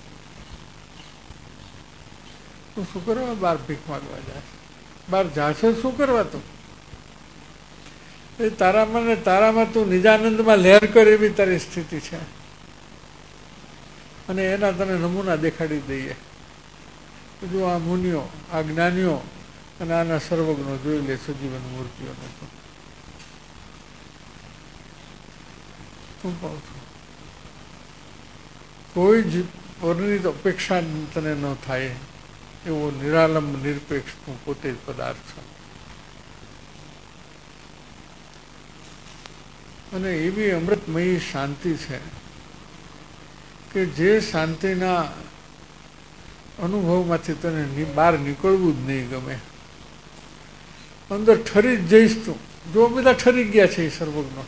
તું શું કરવા બહાર ભીખ માગવા જાય? બહાર જાશે શું કરવા? તું એ તારામાં ને તારામાં તું નિજાનંદમાં લહેર કર, એવી તારી સ્થિતિ છે. અને એના તને નમૂના દેખાડી દઈએ. જો આ મુનિઓ, આ જ્ઞાનીઓ અને આના સર્વજ્ઞો જોઈ લે સજીવન મૂર્તિઓને. તો શું કહું છું, કોઈ જ વર્ણિત અપેક્ષા તને ન થાય એવો નિરાલંબ નિરપેક્ષ તું પોતે જ પદાર્થ છે. અને એવી અમૃતમયી શાંતિ છે કે જે શાંતિના અનુભવમાંથી તને બહાર નીકળવું જ નહીં ગમે. અંદર ઠરી જ જઈશ તું. જો બધા ઠરી ગયા છે એ સર્વજ્ઞ,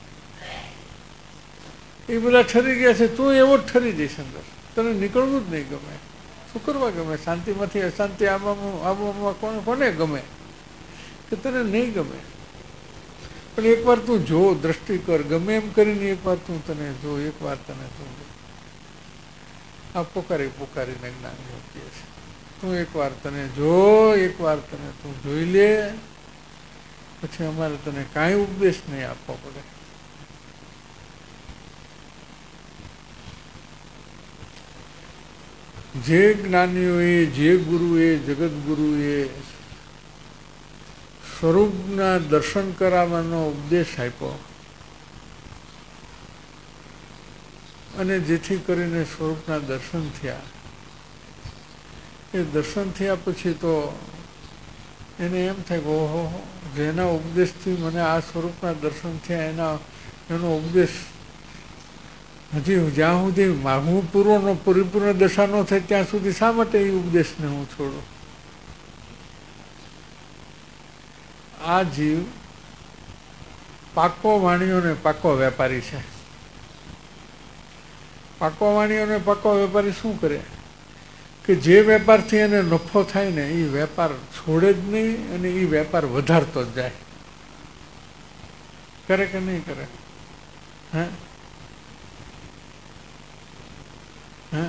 એ બધા ઠરી ગયા છે, તું એવો જ ઠરી જઈશ અંદર. તને નીકળવું જ નહીં ગમે. શું કરવા ગમે? શાંતિમાંથી અશાંતિ આવવામાં આવવામાં કોને કોને ગમે? કે તને નહીં ગમે. પણ એકવાર તું જો, દ્રષ્ટિ કર, ગમે એમ કરીને એકવાર તું તને જો, એકવાર તને તું જો. આ પોકારી પોકારીને જ્ઞાન યોગ્ય છે. તું એકવાર તને જો, એકવાર તને તું જોઈ લે, પછી અમારે તને કાંઈ ઉપદેશ નહીં આપવો પડે. જે જ્ઞાનીઓએ, જે ગુરુએ, જગતગુરુએ સ્વરૂપના દર્શન કરાવવાનો ઉપદેશ આપ્યો અને જેથી કરીને સ્વરૂપના દર્શન થયા, એ દર્શન થયા પછી તો એને એમ થાય કે ઓહો, જેના ઉપદેશથી મને આ સ્વરૂપના દર્શન થયા, એના એનો ઉપદેશ હજી જ્યાં સુધી હું પૂર્વનો પરિપૂર્ણ દશા ન થાય ત્યાં સુધી શા માટે એ ઉપદેશને હું છોડું? આ જીવ પાકો વાણીઓ ને પાકો વેપારી છે. પાકો વાણીઓ ને પાકો વેપારી શું કરે કે જે વેપારથી એને નફો થાય ને એ વેપાર છોડે જ નહીં અને એ વેપાર વધારતો જ જાય. કરે કે નહીં કરે? હે હે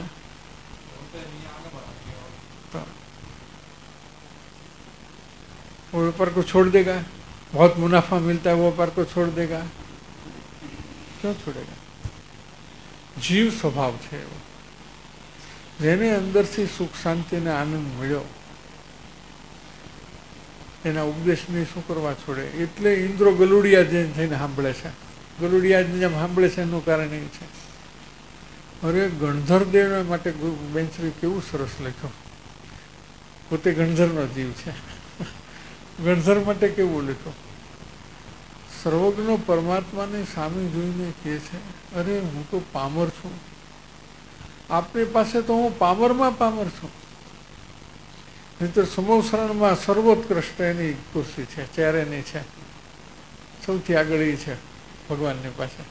वो व्यापार को छोड़ देगा? बहुत मुनाफा मिलता है वो व्यापार को छोड़ देगा? क्यों छोड़ेगा? जीव स्वभाव છે એવો, જેને અંદરથી સુખ શાંતિ અને આનંદ મળ્યો એના ઉપદેશને શું કરવા છોડે? એટલે ઇન્દ્રો ગલુડિયા જેમ થઈને સાંભળે છે. ગલુડિયા જેમ સાંભળે છે એનું કારણ એ છે. અરે ગણધરદેવ માટે બેન્ચરી કેવું સરસ લખ્યું. પોતે ગણધરનો જીવ છે. ગણધર માટે કેવું લખ્યું? સર્વજ્ઞ પરમાત્માની સામે જોઈને કહે છે, અરે હું તો પામર છું, આપની પાસે તો હું પામરમાં પામર છું. નહીંતર સમોસરણમાં સર્વોત્કૃષ્ટ એની ખુરશી છે, ચેર એની છે, સૌથી આગળ એ છે ભગવાનની પાસે.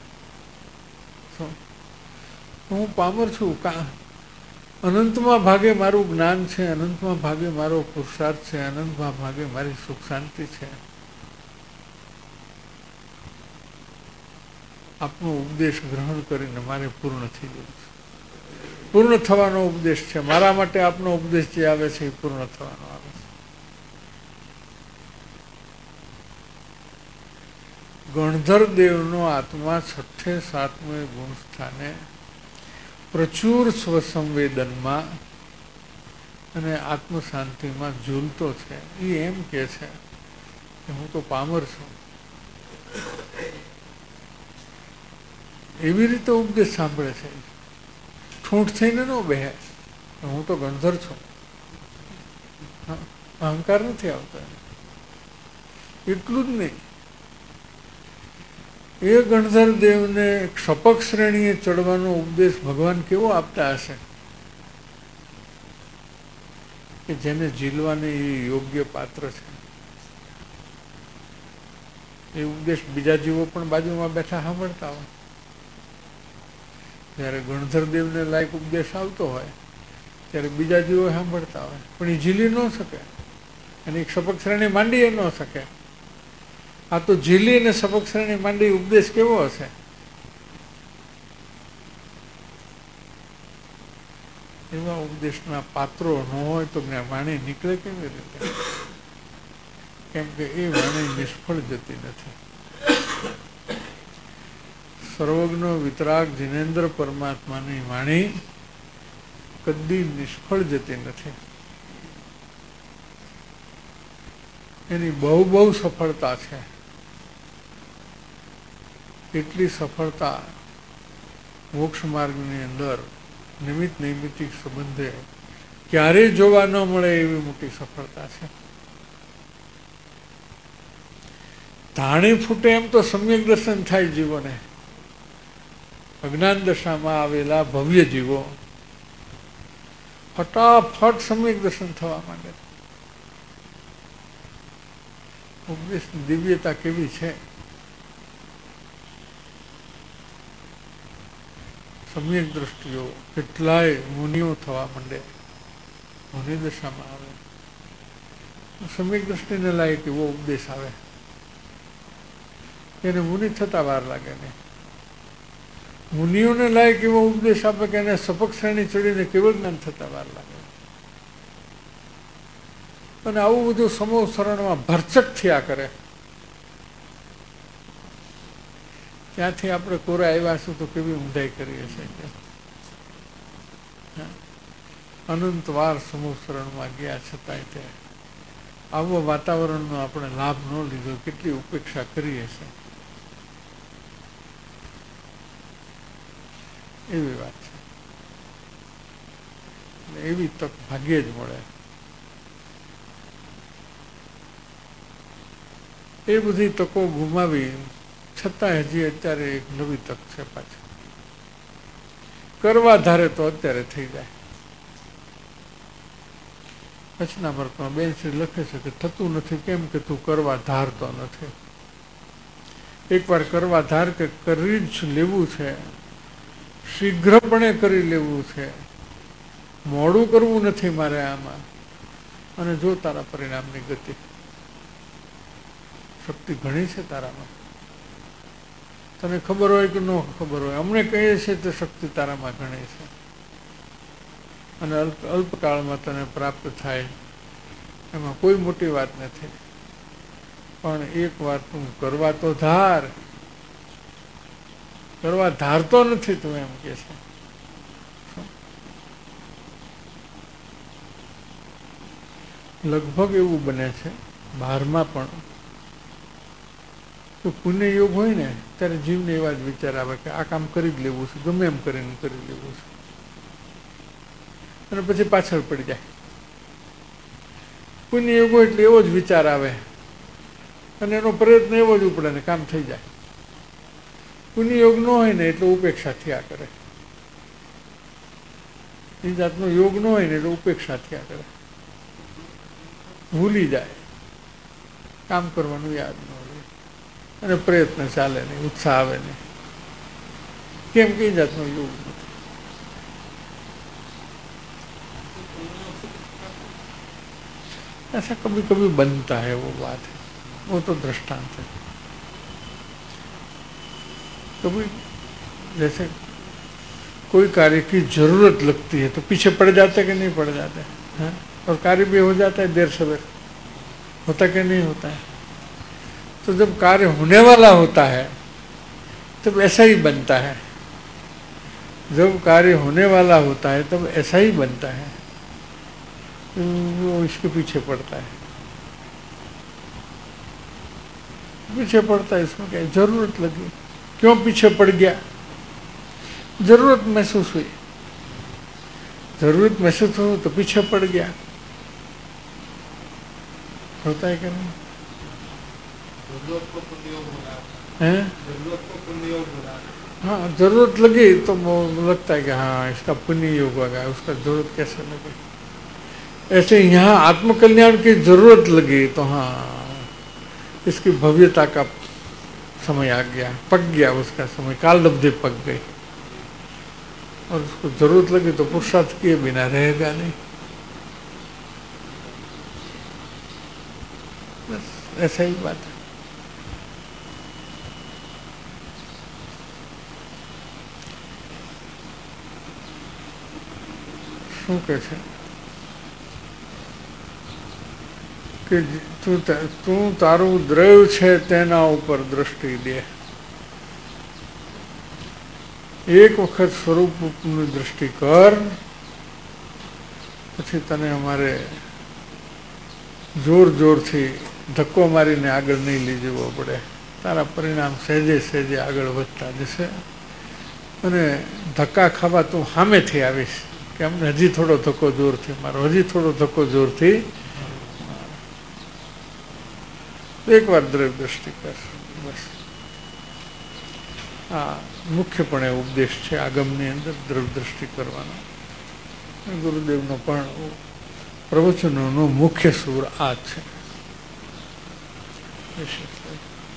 હું પામર છું. અનંતમાં ભાગે મારું જ્ઞાન છે, અનંતમાં ભાગે મારો પુરુષાર્થ છે, અનંતમાં ભાગે મારી સુખ શાંતિ છે. આપનો ઉપદેશ ગ્રહણ કરીને મારે પૂર્ણ થઈ જવું છે. પૂર્ણ થવાનો ઉપદેશ છે મારા માટે. આપનો ઉપદેશ જે આવે છે એ પૂર્ણ થવાનો આવે છે. ગણધર દેવનો આત્મા છઠ્ઠે સાતમે ગુણ સ્થાને પ્રચુર સ્વસંવેદનમાં અને આત્મ શાંતિમાં ઝૂલતો છે. એ એમ કે છે કે હું તો પામર છું. એવી રીતે ઉપદેશ સાંભળે છે. ઠૂંઠ થઈને ન બેહે હું તો ગણધર છું. અહંકાર નથી આવતો. એટલું જ નહીં, એ ગણધર દેવને ક્ષપક શ્રેણીએ ચડવાનો ઉપદેશ ભગવાન કેવો આપતા હશે કે જેને ઝીલવાને એ યોગ્ય પાત્ર છે. એ ઉપદેશ બીજા જીવો પણ બાજુમાં બેઠા સાંભળતા હોય. જ્યારે ગણધર દેવને લાયક ઉપદેશ આવતો હોય ત્યારે બીજા જીવો સાંભળતા હોય, પણ એ ઝીલી ન શકે. એની ક્ષપક શ્રેણી માંડી એ ન શકે. આ તો ઝીલી અને સપક શ્રેણી માંડી ઉપદેશ કેવો હશે? એવા ઉપદેશના પાત્રો ન હોય તો વાણી નીકળે કેવી રીતે? કેમ કે એ વાણી નિષ્ફળ જતી નથી. સર્વજ્ઞ વિતરાગ જિનેન્દ્ર પરમાત્માની વાણી કદી નિષ્ફળ જતી નથી. એની બહુ બહુ સફળતા છે. એટલી સફળતા મોક્ષ માર્ગની અંદર નિમિત્ત નૈમિત્તિક સંબંધે ક્યારેય જોવા ન મળે એવી મોટી સફળતા છે. ધાણી ફૂટે એમ તો સમ્યક દર્શન થાય જીવોને. અજ્ઞાન દશામાં આવેલા ભવ્ય જીવો ફટાફટ સમ્યક દર્શન થવા માંડે. ઉપદેશની દિવ્યતા કેવી છે! સમ્યક દ્રષ્ટિઓ કેટલાય મુનિઓ થવા માંડે. મુનિ દશામાં આવે સમ્યક દ્રષ્ટિને લાયક એવો ઉપદેશ આવે. એને મુનિ થતા વાર લાગે ને. મુનિઓને લાયક એવો ઉપદેશ આપે કે એને સપક શ્રેણી ચડીને કેવળ જ્ઞાન થતા વાર લાગે. અને આવું બધું સમૂહ શરણમાં ભરચક થયા કરે. ત્યાંથી આપણે કોરા આવ્યા છું તો કેવી ઊંધાઈ કરીએ છીએ. અનંત વાર સમૂહ શરણમાં ગયા છતાંય તે આવા વાતાવરણનો આપણે લાભ ન લીધો, કેટલી ઉપેક્ષા કરીએ છીએ. એવી વાત છે. એવી તક ભાગ્યે જ મળે. એ બધી તકો ગુમાવી છતાં હજી અત્યારે એક નવી તક છે. પાછી કરવા ધારે તો અત્યારે થઈ જાય. વચનામૃતમાં બેન શ્રી લખે છે કે થતું નથી કેમ કે તું કરવા ધારતો નથી. એકવાર કરવા ધાર કે કરી જ લેવું છે, શીઘ્રપણે કરી લેવું છે, મોડું કરવું નથી મારે આમાં. અને જો તારા પરિણામની ગતિ. શક્તિ ઘણી છે તારામાં. તને ખબર હોય કે ન ખબર હોય, અમને કહીએ છીએ તો શક્તિ તારામાં ઘણી છે. અને અલ્પ અલ્પકાળમાં તને પ્રાપ્ત થાય એમાં કોઈ મોટી વાત નથી. પણ એક વાર તું કરવા તો ધાર. કરવા ધારતો નથી તું, એમ કે છે. લગભગ એવું બને છે બહારમાં પણ તો પુણ્ય યોગ હોય ને ત્યારે જીવને એવા જ વિચાર આવે કે આ કામ કરી જ લેવું છે, ગમે એમ કરીને કરી લેવું છે. અને પછી પાછળ પડી જાય. પુણ્ય યોગ હોય એટલે એવો જ વિચાર આવે અને એનો પ્રયત્ન એવો જ ઉપડે ને કામ થઈ જાય. પુણ્ય યોગ ન હોય ને એટલે ઉપેક્ષા થયા કરે. એ જાતનો યોગ ન હોય ને એટલે ઉપેક્ષા થયા કરે. ભૂલી જાય, કામ કરવાનું યાદ ન હોય અને પ્રયત્ન ચાલે નહીં, ઉત્સાહ આવે નહીં. કેમ કઈ જાતનો યોગ નથી. ऐसा कभी कभी बनता है, वो बात है, वो तो दृष्टांत है. तो भी जैसे कोई कार्य की जरूरत लगती है तो पीछे पड़ जाते कि नहीं पड़ जाते हैं, और कार्य भी हो जाता है देर सवेर, होता कि नहीं होता है। तो जब कार्य होने वाला होता है तब ऐसा ही बनता है, जब कार्य होने वाला होता है तब ऐसा ही बनता है, वो इसके पीछे पड़ता है, पीछे पड़ता है। इसमें क्या जरूरत लगी, क्यों पीछे पड़ गया? जरूरत महसूस हुई, जरूरत महसूस हो तो पीछे पड़ गया, होता है क्या नहीं? जरूरत को पुण्योग हो रहा है, जरूरत को पुण्योग हो रहा है। हाँ, जरूरत लगी तो वो लगता है कि हाँ इसका पुण्य योग होगा, उसका जरूरत कैसे लगे। ऐसे यहाँ आत्मकल्याण की जरूरत लगी तो हाँ इसकी भव्यता का समय आ गया, पक गया उसका समय, काल अवधि पक गई, और उसको जरूरत लगी तो पुरुषार्थ किए बिना रहेगा नहीं। बस ऐसा ही बात है। શું કહે છે કે તું તું તારું દ્રવ્ય છે તેના ઉપર દ્રષ્ટિ દે, એક વખત સ્વરૂપની દ્રષ્ટિ કર, પછી તને અમારે જોર જોરથી ધક્કો મારીને આગળ નહીં લઈ જવો પડે, તારા પરિણામ સહેજે સહેજે આગળ વધતા જશે, અને ધક્કા ખાવા તું સામેથી આવીશ કે અમને હજી થોડો ધક્કો જોરથી મારો, હજી થોડો ધક્કો જોરથી, એક વાર દ્રવ્ય દ્રષ્ટિ કર, બસ આ મુખ્યપણે ઉપદેશ છે આગમની અંદર દ્રવ્ય દ્રષ્ટિ કરવાનો. ગુરુદેવનો પણ પ્રવચનોનો મુખ્ય સૂર આ છે.